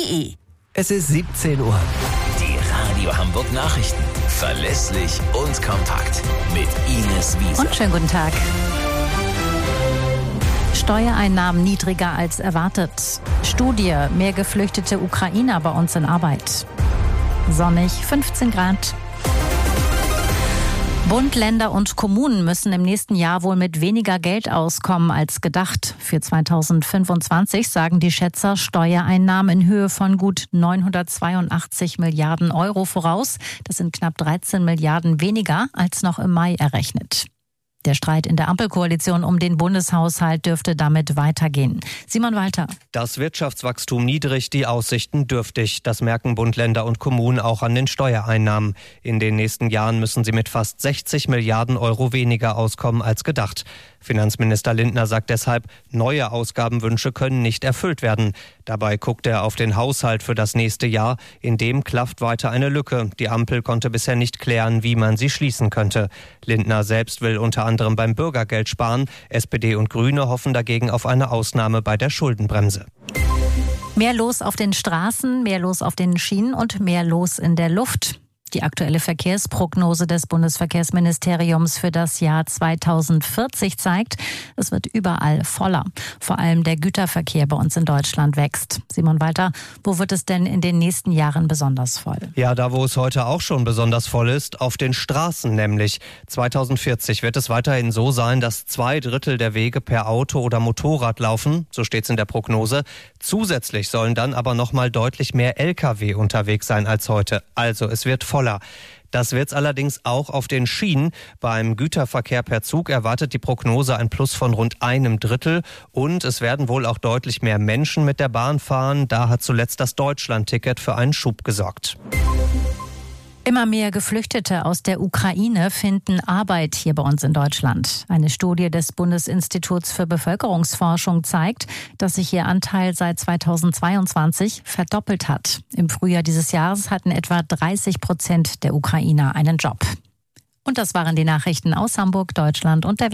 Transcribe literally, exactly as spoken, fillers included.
de. Es ist siebzehn Uhr. Die Radio Hamburg Nachrichten. Verlässlich und kompakt. Mit Ines Wiese. Und schönen guten Tag. Steuereinnahmen niedriger als erwartet. Studie, mehr geflüchtete Ukrainer bei uns in Arbeit. Sonnig, fünfzehn Grad. Bund, Länder und Kommunen müssen im nächsten Jahr wohl mit weniger Geld auskommen als gedacht. Für zweitausendfünfundzwanzig sagen die Schätzer Steuereinnahmen in Höhe von gut neunhundertzweiundachtzig Milliarden Euro voraus. Das sind knapp dreizehn Milliarden weniger als noch im Mai errechnet. Der Streit in der Ampelkoalition um den Bundeshaushalt dürfte damit weitergehen. Simon Walter. Das Wirtschaftswachstum niedrig, die Aussichten dürftig. Das merken Bund, Länder und Kommunen auch an den Steuereinnahmen. In den nächsten Jahren müssen sie mit fast sechzig Milliarden Euro weniger auskommen als gedacht. Finanzminister Lindner sagt deshalb, neue Ausgabenwünsche können nicht erfüllt werden. Dabei guckt er auf den Haushalt für das nächste Jahr. In dem klafft weiter eine Lücke. Die Ampel konnte bisher nicht klären, wie man sie schließen könnte. Lindner selbst will unter anderem beim Bürgergeld sparen. S P D und Grüne hoffen dagegen auf eine Ausnahme bei der Schuldenbremse. Mehr los auf den Straßen, mehr los auf den Schienen und mehr los in der Luft. Die aktuelle Verkehrsprognose des Bundesverkehrsministeriums für das Jahr zweitausendvierzig zeigt, es wird überall voller. Vor allem der Güterverkehr bei uns in Deutschland wächst. Simon Walter, wo wird es denn in den nächsten Jahren besonders voll? Ja, da wo es heute auch schon besonders voll ist, auf den Straßen nämlich. zweitausendvierzig wird es weiterhin so sein, dass zwei Drittel der Wege per Auto oder Motorrad laufen, so steht es in der Prognose. Zusätzlich sollen dann aber noch mal deutlich mehr L K W unterwegs sein als heute. Also es wird voller. Das wird's allerdings auch auf den Schienen. Beim Güterverkehr per Zug erwartet die Prognose ein Plus von rund einem Drittel. Und es werden wohl auch deutlich mehr Menschen mit der Bahn fahren. Da hat zuletzt das Deutschland-Ticket für einen Schub gesorgt. Immer mehr Geflüchtete aus der Ukraine finden Arbeit hier bei uns in Deutschland. Eine Studie des Bundesinstituts für Bevölkerungsforschung zeigt, dass sich ihr Anteil seit zweitausendzweiundzwanzig verdoppelt hat. Im Frühjahr dieses Jahres hatten etwa dreißig Prozent der Ukrainer einen Job. Und das waren die Nachrichten aus Hamburg, Deutschland und der Welt.